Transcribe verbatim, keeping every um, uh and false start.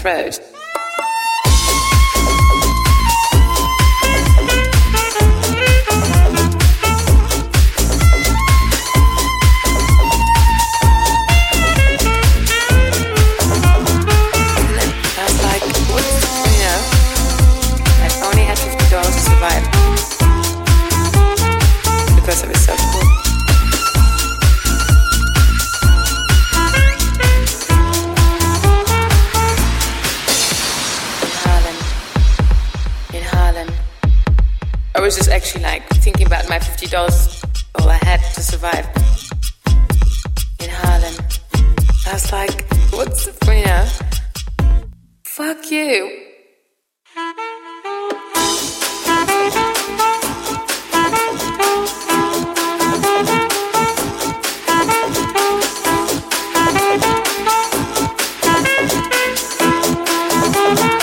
throat. Because it was so cool. In Harlem, in Harlem, I was just actually like thinking about my fifty dollars, all I had to survive. In Harlem, I was like, what's the point, you know? Fuck you. We'll be right back.